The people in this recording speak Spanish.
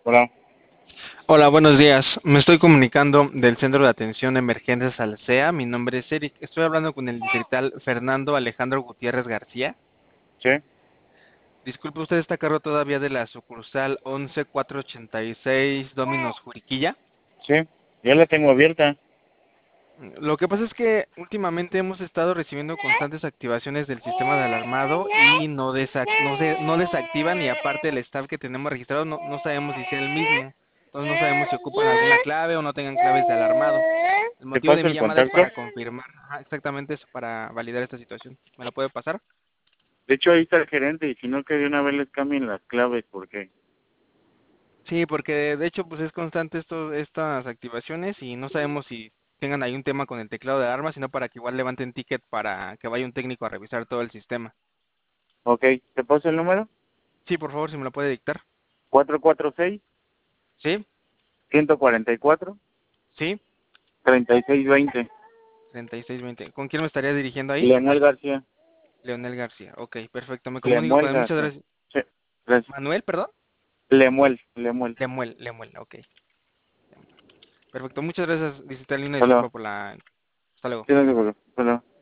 Hola. Hola, buenos días. Me estoy comunicando del Centro de Atención de Emergencias Alsea. Mi nombre es Eric. Estoy hablando con el distrital Fernando Alejandro Gutiérrez García. Sí, Disculpe, ¿usted está a cargo todavía de la sucursal 11486 Dominos Juriquilla? sí. Ya la tengo abierta. Lo que pasa es que últimamente hemos estado recibiendo constantes activaciones del sistema de alarmado y no desactivan, y aparte el staff que tenemos registrado no sabemos si sea el mismo. Entonces no sabemos si ocupan alguna clave o no tengan claves de alarmado. El ¿Te motivo de paso mi el llamada es contacto? para confirmar, exactamente eso, para validar esta situación. ¿Me la puede pasar? De hecho, ahí está el gerente y si no, que de una vez les cambien las claves porque... Sí, porque de hecho pues es constante estas activaciones y no sabemos si tengan ahí un tema con el teclado de alarma, sino para que igual levanten ticket para que vaya un técnico a revisar todo el sistema. Ok, ¿te paso el número? Sí, por favor, si me lo puede dictar. 446 Sí, 144 sí, 3620. 3620. ¿Con quién me estaría dirigiendo ahí? Leonel García. Leonel García. Ok, perfecto. Me comunico con Lemuel él. Muchas García. gracias. Sí, gracias. Manuel, perdón. Lemuel. Lemuel, ok. Perfecto, muchas gracias, Digital, y una Hola. disculpa por la... Hasta luego. Sí, no se preocupe. Hola.